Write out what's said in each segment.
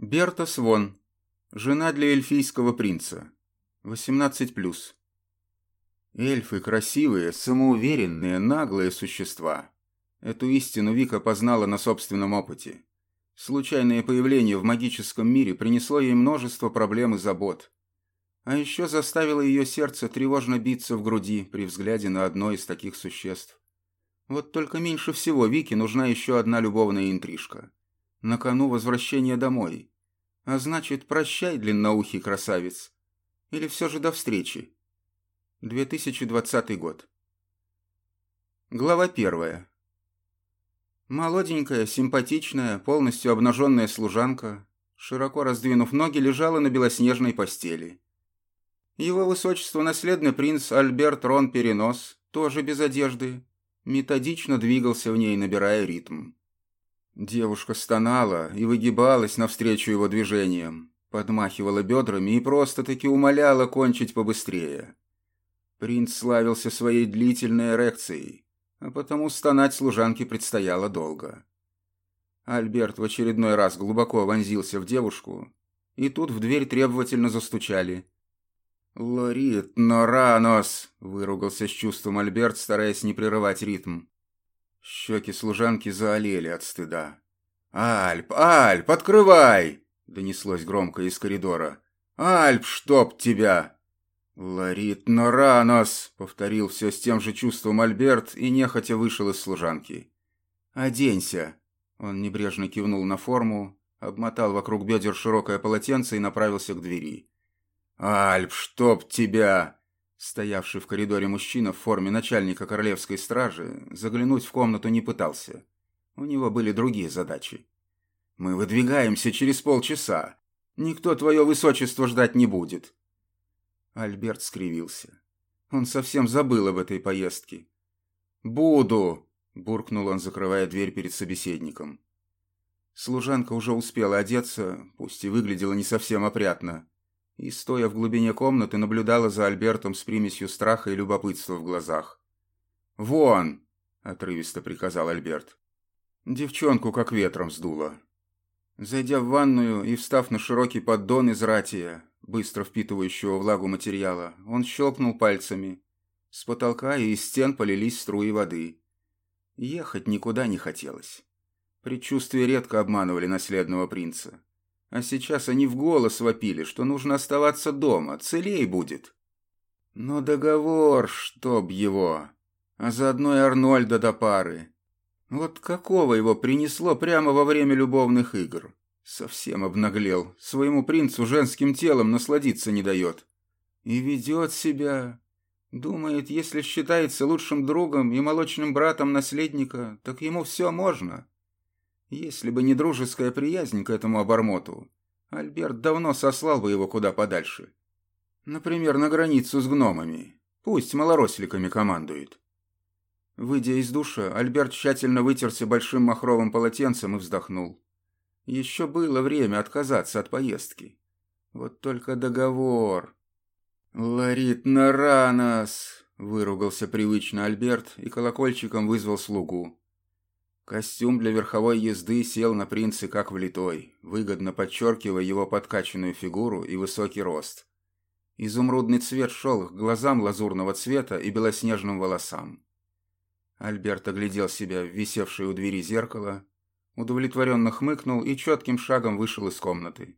Берта Свон. Жена для эльфийского принца. 18+. Эльфы красивые, самоуверенные, наглые существа. Эту истину Вика познала на собственном опыте. Случайное появление в магическом мире принесло ей множество проблем и забот. А еще заставило ее сердце тревожно биться в груди при взгляде на одно из таких существ. Вот только меньше всего Вике нужна еще одна любовная интрижка. На кону возвращение домой. А значит, прощай, длинноухий красавец. Или все же до встречи. 2020 год. Глава 1. Молоденькая, симпатичная, полностью обнаженная служанка, широко раздвинув ноги, лежала на белоснежной постели. Его высочество наследный принц Альберт Рон Перенос, тоже без одежды, методично двигался в ней, набирая ритм. Девушка стонала и выгибалась навстречу его движениям, подмахивала бедрами и просто-таки умоляла кончить побыстрее. Принц славился своей длительной эрекцией, а потому стонать служанке предстояло долго. Альберт в очередной раз глубоко вонзился в девушку, и тут в дверь требовательно застучали. «Лорит Норанос!» – выругался с чувством Альберт, стараясь не прерывать ритм. Щеки служанки заолели от стыда. «Альп, Альп, открывай!» — донеслось громко из коридора. «Альп, чтоб тебя!» «Лорит Норанос!» — повторил все с тем же чувством Альберт и нехотя вышел из служанки. «Оденься!» — он небрежно кивнул на форму, обмотал вокруг бедер широкое полотенце и направился к двери. «Альп, чтоб тебя!» Стоявший в коридоре мужчина в форме начальника королевской стражи заглянуть в комнату не пытался. У него были другие задачи. «Мы выдвигаемся через полчаса. Никто твое высочество ждать не будет». Альберт скривился. Он совсем забыл об этой поездке. «Буду!» – буркнул он, закрывая дверь перед собеседником. Служанка уже успела одеться, пусть и выглядела не совсем опрятно, и, стоя в глубине комнаты, наблюдала за Альбертом с примесью страха и любопытства в глазах. «Вон!» – отрывисто приказал Альберт. Девчонку как ветром сдуло. Зайдя в ванную и встав на широкий поддон из ратия, быстро впитывающего влагу материала, он щелкнул пальцами. С потолка и из стен полились струи воды. Ехать никуда не хотелось. Предчувствия редко обманывали наследного принца. А сейчас они в голос вопили, что нужно оставаться дома, целей будет. Но договор, чтоб его, а заодно и Арнольда до пары. Вот какого его принесло прямо во время любовных игр? Совсем обнаглел, своему принцу женским телом насладиться не дает. И ведет себя... Думает, если считается лучшим другом и молочным братом наследника, так ему все можно. Если бы не дружеская приязнь к этому обормоту, Альберт давно сослал бы его куда подальше. Например, на границу с гномами. Пусть малоросликами командует. Выйдя из душа, Альберт тщательно вытерся большим махровым полотенцем и вздохнул. Еще было время отказаться от поездки. Вот только договор... «Лорит Наранос!» – выругался привычно Альберт и колокольчиком вызвал слугу. Костюм для верховой езды сел на принца как влитой, выгодно подчеркивая его подкачанную фигуру и высокий рост. Изумрудный цвет шел к глазам лазурного цвета и белоснежным волосам. Альберт оглядел себя в висевшее у двери зеркало, удовлетворенно хмыкнул и четким шагом вышел из комнаты.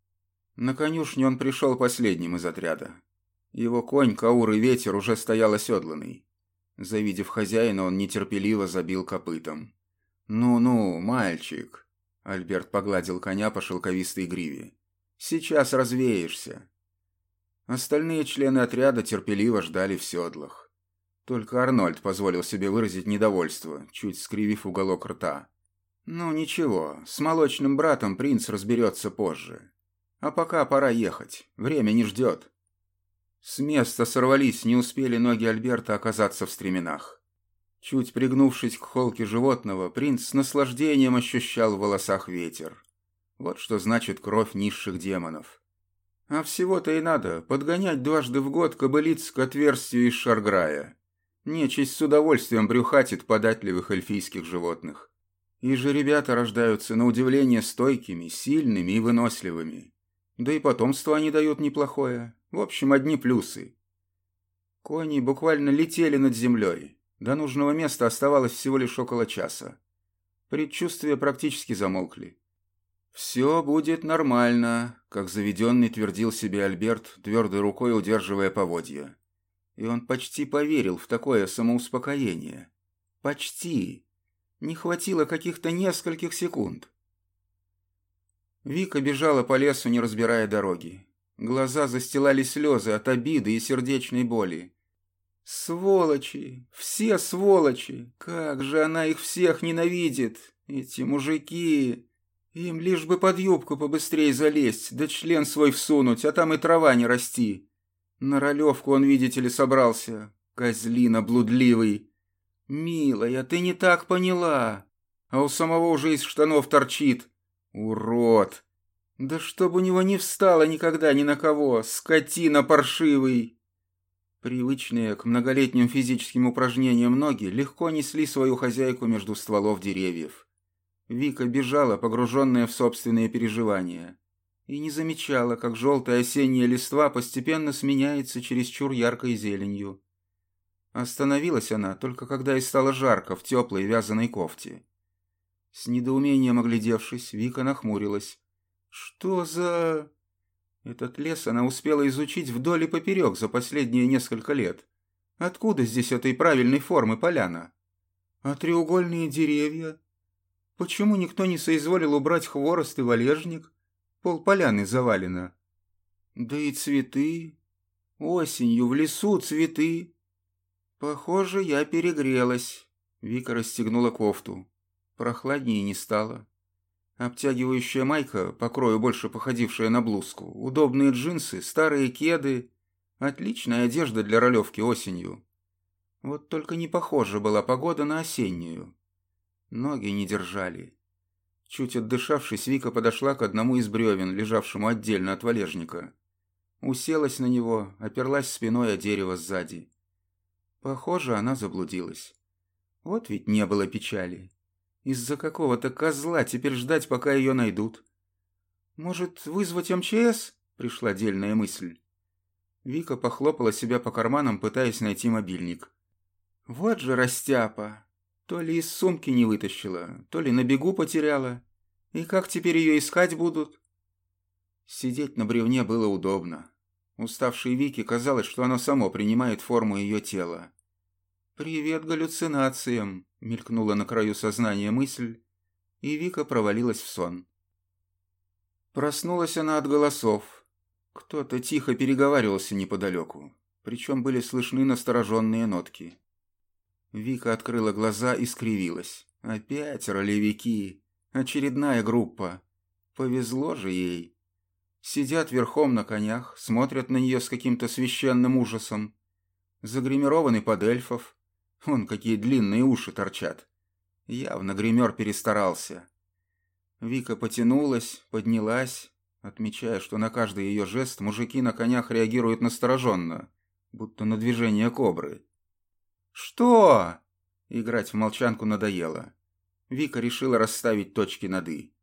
На конюшню он пришел последним из отряда. Его конь, Каурый Ветер, уже стоял оседланный. Завидев хозяина, он нетерпеливо забил копытом. «Ну-ну, мальчик», — Альберт погладил коня по шелковистой гриве, — «сейчас развеешься». Остальные члены отряда терпеливо ждали в седлах. Только Арнольд позволил себе выразить недовольство, чуть скривив уголок рта. «Ну ничего, с молочным братом принц разберется позже. А пока пора ехать, время не ждет». С места сорвались, не успели ноги Альберта оказаться в стременах. Чуть пригнувшись к холке животного, принц с наслаждением ощущал в волосах ветер. Вот что значит кровь низших демонов. А всего-то и надо подгонять дважды в год кобылиц к отверстию из шарграя. Нечисть с удовольствием брюхатит податливых эльфийских животных. И же ребята рождаются на удивление стойкими, сильными и выносливыми. Да и потомство они дают неплохое. В общем, одни плюсы. Кони буквально летели над землей. До нужного места оставалось всего лишь около часа. Предчувствия практически замолкли. «Все будет нормально», — как заведенный твердил себе Альберт, твердой рукой удерживая поводья. И он почти поверил в такое самоуспокоение. Почти. Не хватило каких-то нескольких секунд. Вика бежала по лесу, не разбирая дороги. Глаза застилали слезы от обиды и сердечной боли. Сволочи! Все сволочи! Как же она их всех ненавидит! Эти мужики! Им лишь бы под юбку побыстрее залезть, да член свой всунуть, а там и трава не расти. На ролевку он, видите ли, собрался. Козлина блудливый. «Милая, ты не так поняла. А у самого уже из штанов торчит. Урод! Да чтоб у него не встало никогда ни на кого, скотина паршивый!» Привычные к многолетним физическим упражнениям ноги легко несли свою хозяйку между стволов деревьев. Вика бежала, погруженная в собственные переживания, и не замечала, как желтая осенняя листва постепенно сменяется чересчур яркой зеленью. Остановилась она только когда ей стало жарко в теплой вязаной кофте. С недоумением оглядевшись, Вика нахмурилась. Что за... Этот лес она успела изучить вдоль и поперек за последние несколько лет. Откуда здесь этой правильной формы поляна? А треугольные деревья? Почему никто не соизволил убрать хворост и валежник? Полполяны завалено. Да и цветы. Осенью в лесу цветы. Похоже, я перегрелась. Вика расстегнула кофту. Прохладнее не стало. Обтягивающая майка, по крою больше походившая на блузку, удобные джинсы, старые кеды. Отличная одежда для ролевки осенью. Вот только не похожа была погода на осеннюю. Ноги не держали. Чуть отдышавшись, Вика подошла к одному из бревен, лежавшему отдельно от валежника. Уселась на него, оперлась спиной о дерево сзади. Похоже, она заблудилась. Вот ведь не было печали. Из-за какого-то козла теперь ждать, пока ее найдут. «Может, вызвать МЧС?» – пришла дельная мысль. Вика похлопала себя по карманам, пытаясь найти мобильник. Вот же растяпа! То ли из сумки не вытащила, то ли на бегу потеряла. И как теперь ее искать будут? Сидеть на бревне было удобно. Уставшей Вике казалось, что оно само принимает форму ее тела. «Привет галлюцинациям!» — мелькнула на краю сознания мысль, и Вика провалилась в сон. Проснулась она от голосов. Кто-то тихо переговаривался неподалеку, причем были слышны настороженные нотки. Вика открыла глаза и скривилась. Опять ролевики. Очередная группа. Повезло же ей. Сидят верхом на конях, смотрят на нее с каким-то священным ужасом. Загримированы под эльфов. Вон какие длинные уши торчат. Явно гример перестарался. Вика потянулась, поднялась, отмечая, что на каждый ее жест мужики на конях реагируют настороженно, будто на движение кобры. «Что?» Играть в молчанку надоело. Вика решила расставить точки над «и».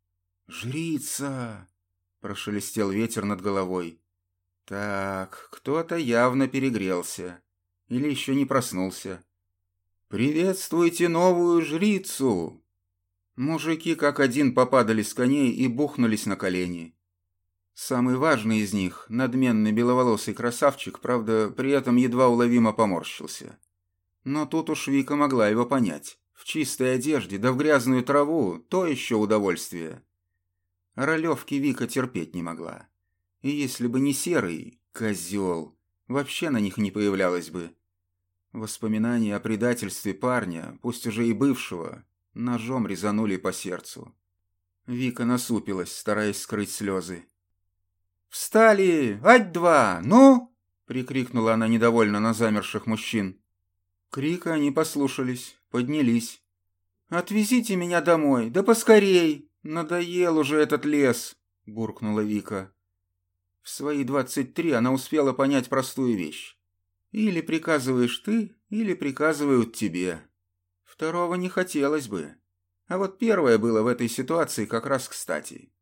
«Жрица!» – прошелестел ветер над головой. «Так, кто-то явно перегрелся. Или еще не проснулся. «Приветствуйте новую жрицу!» Мужики как один попадали с коней и бухнулись на колени. Самый важный из них, надменный беловолосый красавчик, правда, при этом едва уловимо поморщился. Но тут уж Вика могла его понять. В чистой одежде, да в грязную траву, то еще удовольствие. Ролевки Вика терпеть не могла. И если бы не серый, козел, вообще на них не появлялась бы. Воспоминания о предательстве парня, пусть уже и бывшего, ножом резанули по сердцу. Вика насупилась, стараясь скрыть слезы. «Встали! Ать-два! Ну!» — прикрикнула она недовольно на замерших мужчин. Крика они послушались, поднялись. «Отвезите меня домой, да поскорей! Надоел уже этот лес!» — буркнула Вика. В свои 23 она успела понять простую вещь. Или приказываешь ты, или приказывают тебе. Второго не хотелось бы. А вот первое было в этой ситуации как раз кстати.